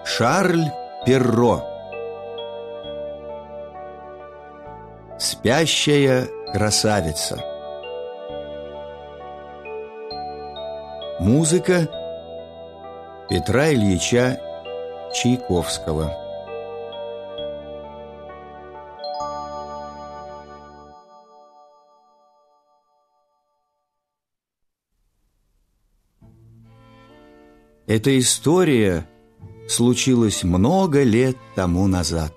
Шарль Перро. Спящая красавица. Музыка Петра Ильича Чайковского. Эта история случилась много лет тому назад.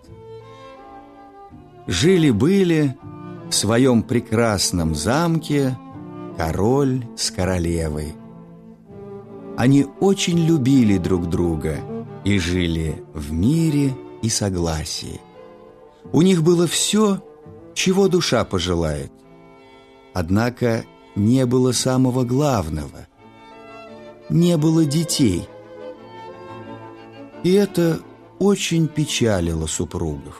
Жили-были в своем прекрасном замке король с королевой. Они очень любили друг друга и жили в мире и согласии. У них было все, чего душа пожелает. Однако не было самого главного – не было детей. И это очень печалило супругов.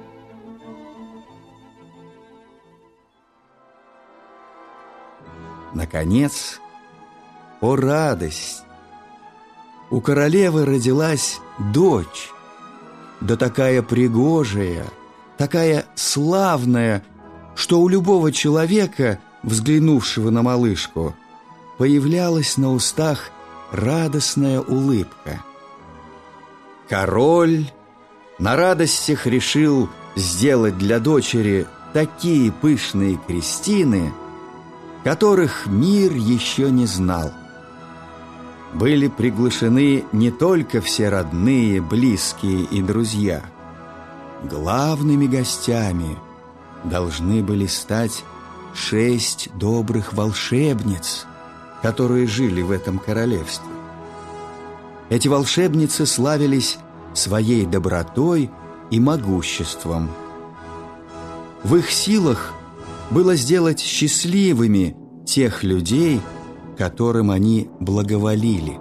Наконец, о радость! У королевы родилась дочь, да такая пригожая, такая славная, что у любого человека, взглянувшего на малышку, появлялась на устах радостная улыбка. Король на радостях решил сделать для дочери такие пышные крестины, которых мир еще не знал. Были приглашены не только все родные, близкие и друзья. Главными гостями должны были стать 6 добрых волшебниц, которые жили в этом королевстве. Эти волшебницы славились своей добротой и могуществом. В их силах было сделать счастливыми тех людей, которым они благоволили.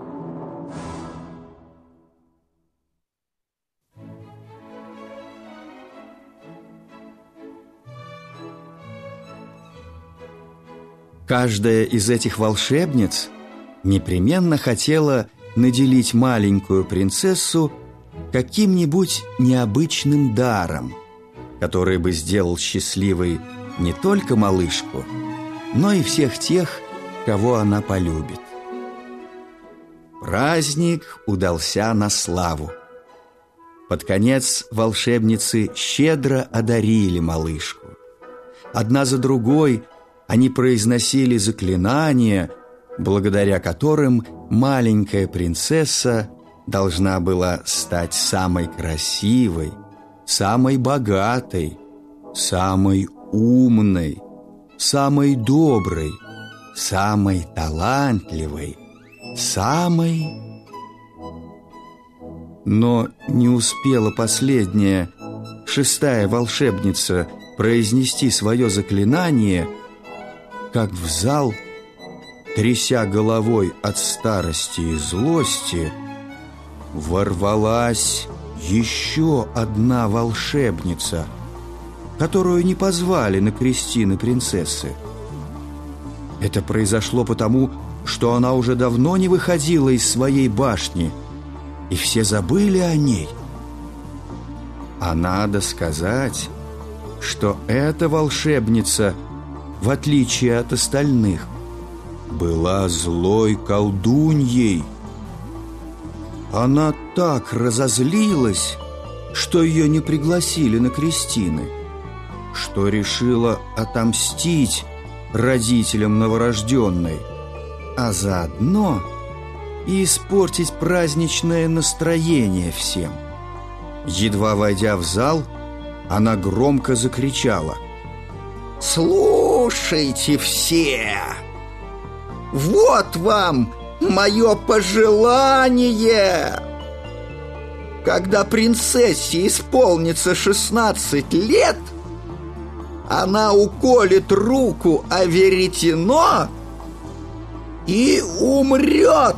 Каждая из этих волшебниц непременно хотела наделить маленькую принцессу каким-нибудь необычным даром, который бы сделал счастливой не только малышку, но и всех тех, кого она полюбит. Праздник удался на славу. Под конец волшебницы щедро одарили малышку. Одна за другой они произносили заклинания, благодаря которым маленькая принцесса должна была стать самой красивой, самой богатой, самой умной, самой доброй, самой талантливой, самой... Но не успела последняя, 6-я волшебница произнести свое заклинание, как в зал, тряся головой от старости и злости, ворвалась еще одна волшебница, которую не позвали на крестины принцессы. Это произошло потому, что она уже давно не выходила из своей башни, и все забыли о ней. А надо сказать, что эта волшебница, в отличие от остальных, была злой колдуньей. Она так разозлилась, что ее не пригласили на крестины, что решила отомстить родителям новорожденной, а заодно и испортить праздничное настроение всем. Едва войдя в зал, она громко закричала: «Слушайте все! Вот вам мое пожелание! Когда принцессе исполнится 16 лет, она уколет руку о веретено и умрет!»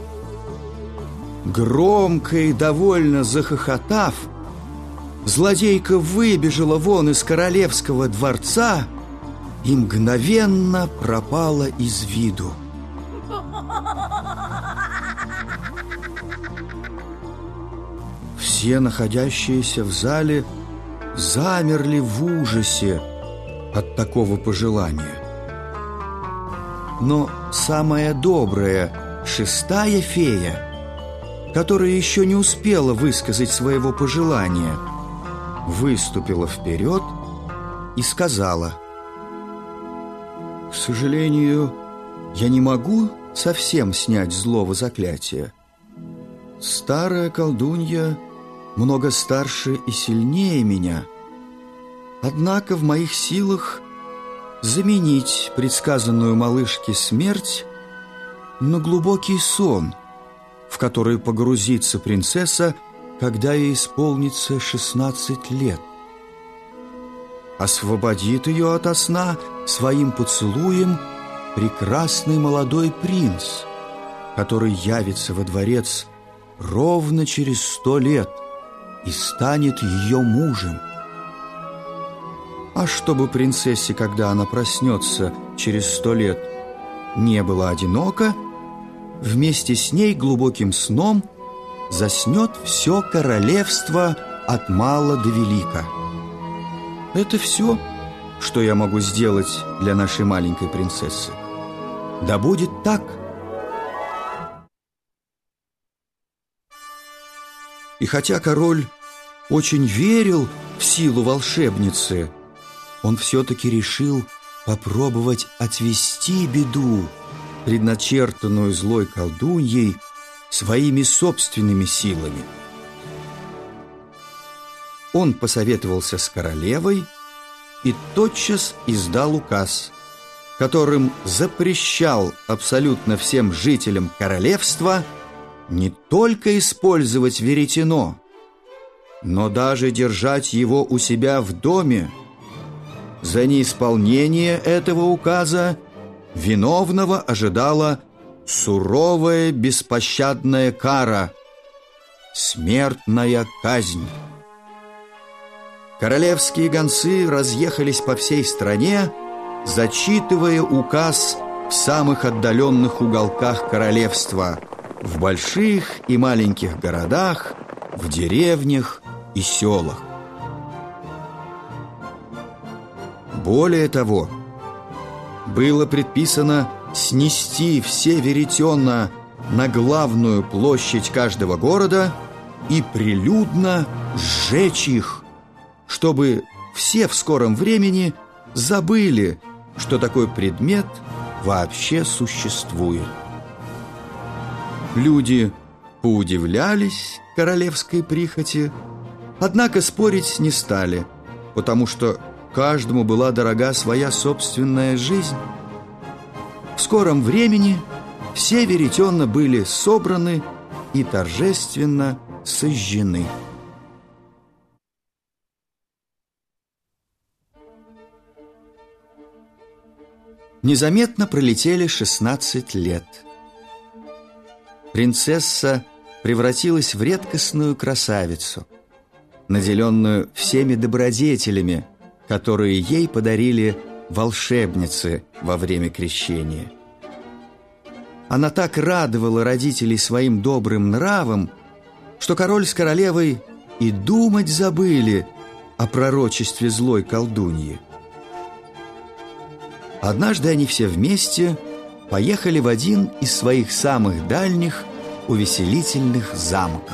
Громко и довольно захохотав, злодейка выбежала вон из королевского дворца и мгновенно пропала из виду. Все находящиеся в зале замерли в ужасе от такого пожелания. Но самая добрая, шестая фея, которая еще не успела высказать своего пожелания, выступила вперед и сказала: «К сожалению, я не могу совсем снять злого заклятия. Старая колдунья много старше и сильнее меня. Однако в моих силах заменить предсказанную малышке смерть на глубокий сон, в который погрузится принцесса, когда ей исполнится 16 лет. Освободит ее ото сна своим поцелуем прекрасный молодой принц, который явится во дворец ровно через 100 лет и станет ее мужем. А чтобы принцессе, когда она проснется через 100 лет, не было одиноко, вместе с ней глубоким сном заснет все королевство от мала до велика. Это все, что я могу сделать для нашей маленькой принцессы. Да будет так». И хотя король очень верил в силу волшебницы, он все-таки решил попробовать отвести беду, предначертанную злой колдуньей, своими собственными силами. Он посоветовался с королевой и тотчас издал указ, которым запрещал абсолютно всем жителям королевства не только использовать веретено, но даже держать его у себя в доме. За неисполнение этого указа виновного ожидала суровая беспощадная кара – смертная казнь. Королевские гонцы разъехались по всей стране, зачитывая указ в самых отдаленных уголках королевства, в больших и маленьких городах, в деревнях и селах. Более того, было предписано снести все веретена на главную площадь каждого города и прилюдно сжечь их, чтобы все в скором времени забыли, что такой предмет вообще существует. Люди поудивлялись королевской прихоти, однако спорить не стали, потому что каждому была дорога своя собственная жизнь. В скором времени все веретена были собраны и торжественно сожжены. Незаметно пролетели 16 лет. Принцесса превратилась в редкостную красавицу, наделенную всеми добродетелями, которые ей подарили волшебницы во время крещения. Она так радовала родителей своим добрым нравом, что король с королевой и думать забыли о пророчестве злой колдуньи. Однажды они все вместе поехали в один из своих самых дальних увеселительных замков.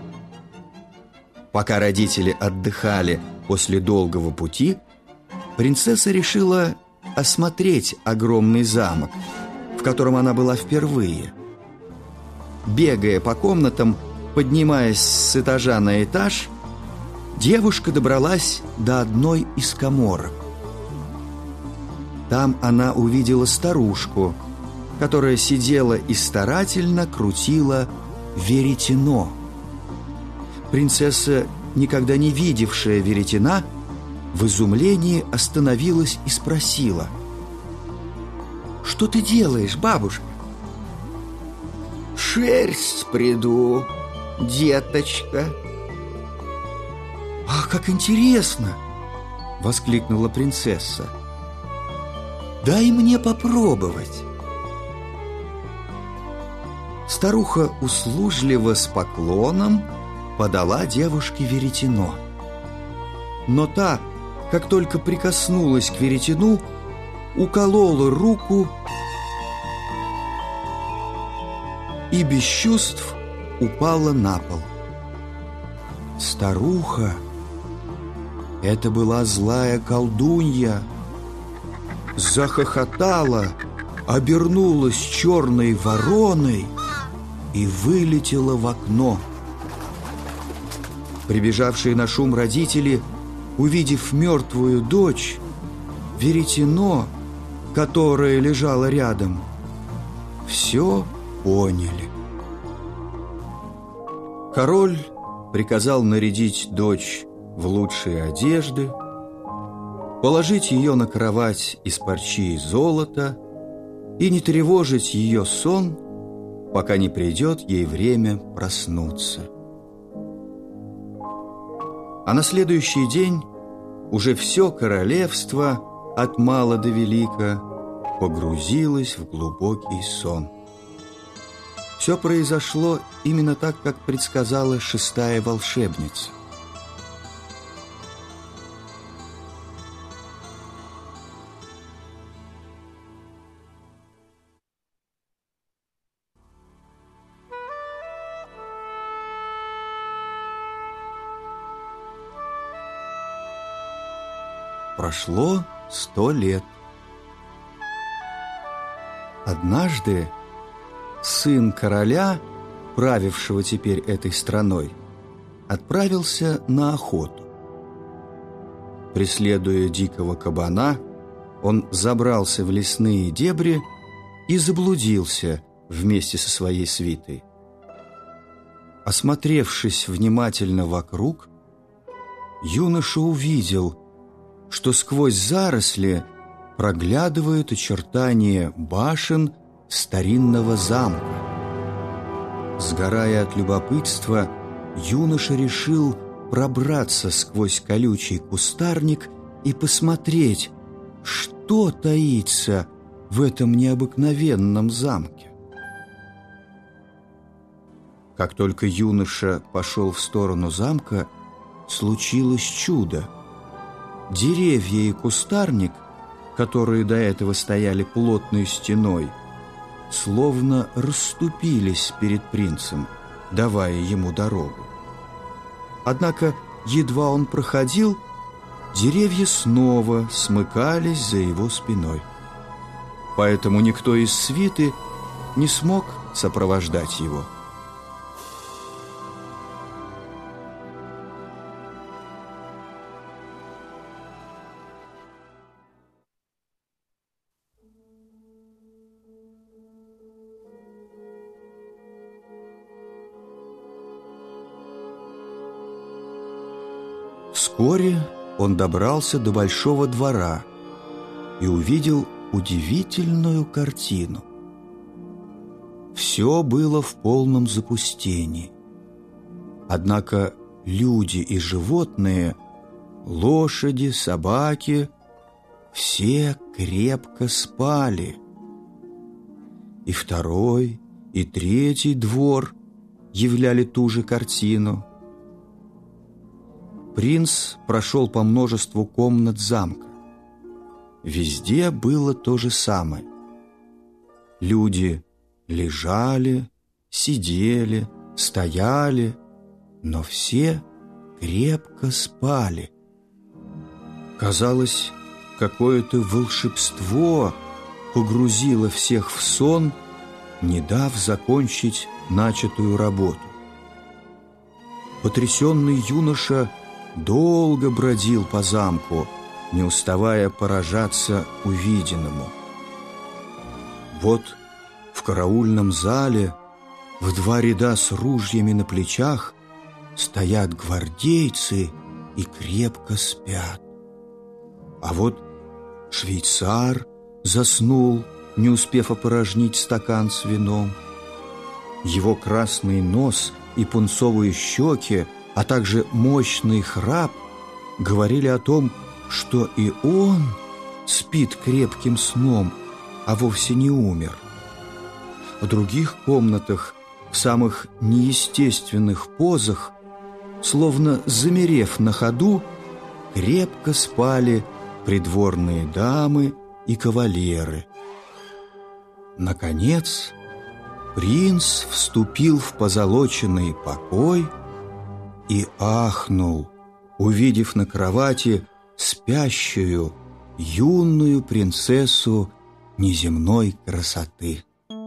Пока родители отдыхали после долгого пути, принцесса решила осмотреть огромный замок, в котором она была впервые. Бегая по комнатам, поднимаясь с этажа на этаж, девушка добралась до одной из каморок. Там она увидела старушку, которая сидела и старательно крутила веретено. Принцесса, никогда не видевшая веретена, в изумлении остановилась и спросила: «Что ты делаешь, бабушка?» «Шерсть приду, деточка». «Ах, как интересно!» — воскликнула принцесса. «Дай мне попробовать». Старуха услужливо с поклоном подала девушке веретено. Но та, как только прикоснулась к веретену, уколола руку и без чувств упала на пол. Старуха, это была злая колдунья, захохотала, обернулась черной вороной и вылетела в окно. Прибежавшие на шум родители, увидев мертвую дочь, веретено, которое лежало рядом, все поняли. Король приказал нарядить дочь в лучшие одежды, положить ее на кровать из парчи и золота и не тревожить ее сон, пока не придет ей время проснуться. А на следующий день уже все королевство от мала до велика погрузилось в глубокий сон. Все произошло именно так, как предсказала шестая волшебница. Прошло 100 лет. Однажды сын короля, правившего теперь этой страной, отправился на охоту. Преследуя дикого кабана, он забрался в лесные дебри и заблудился вместе со своей свитой. Осмотревшись внимательно вокруг, юноша увидел, что сквозь заросли проглядывают очертания башен старинного замка. Сгорая от любопытства, юноша решил пробраться сквозь колючий кустарник и посмотреть, что таится в этом необыкновенном замке. Как только юноша пошел в сторону замка, случилось чудо. Деревья и кустарник, которые до этого стояли плотной стеной, словно расступились перед принцем, давая ему дорогу. Однако, едва он проходил, деревья снова смыкались за его спиной. Поэтому никто из свиты не смог сопровождать его. Вскоре он добрался до большого двора и увидел удивительную картину. Все было в полном запустении. Однако люди и животные, лошади, собаки, все крепко спали. И второй, и третий двор являли ту же картину. Принц прошел по множеству комнат замка. Везде было то же самое. Люди лежали, сидели, стояли, но все крепко спали. Казалось, какое-то волшебство погрузило всех в сон, не дав закончить начатую работу. Потрясенный юноша долго бродил по замку, не уставая поражаться увиденному. Вот в караульном зале в 2 ряда с ружьями на плечах стоят гвардейцы и крепко спят. А вот швейцар заснул, не успев опорожнить стакан с вином. Его красный нос и пунцовые щеки, а также мощный храп говорили о том, что и он спит крепким сном, а вовсе не умер. В других комнатах, в самых неестественных позах, словно замерев на ходу, крепко спали придворные дамы и кавалеры. Наконец, принц вступил в позолоченный покой и ахнул, увидев на кровати спящую юную принцессу неземной красоты.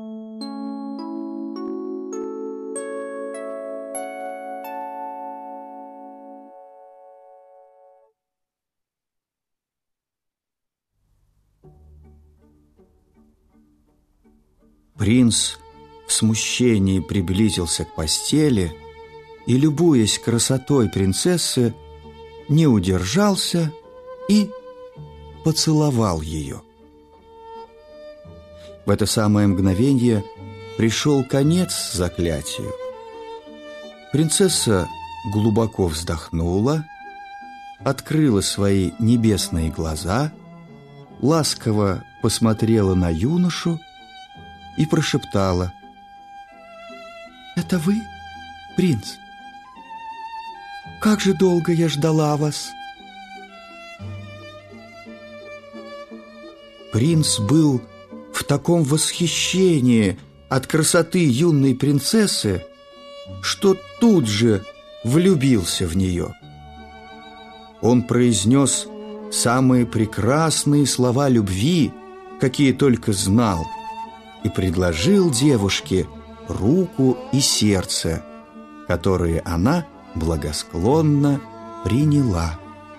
Принц в смущении приблизился к постели и, любуясь красотой принцессы, не удержался и поцеловал ее. В это самое мгновение пришел конец заклятию. Принцесса глубоко вздохнула, открыла свои небесные глаза, ласково посмотрела на юношу и прошептала: «Это вы, принц? Как же долго я ждала вас!» Принц был в таком восхищении от красоты юной принцессы, что тут же влюбился в нее. Он произнес самые прекрасные слова любви, какие только знал, и предложил девушке руку и сердце, которые она благосклонно приняла.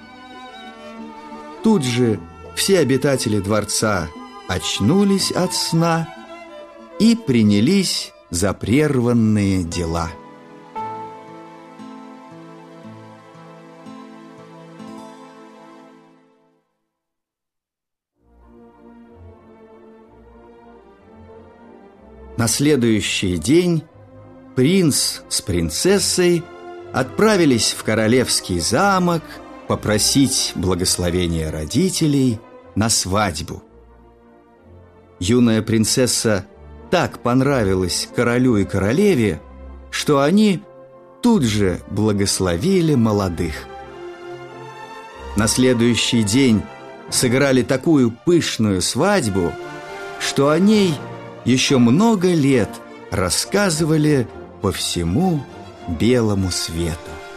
Тут же все обитатели дворца очнулись от сна и принялись за прерванные дела. На следующий день принц с принцессой отправились в королевский замок попросить благословения родителей на свадьбу. Юная принцесса так понравилась королю и королеве, что они тут же благословили молодых. На следующий день сыграли такую пышную свадьбу, что о ней еще много лет рассказывали по всему белому свету.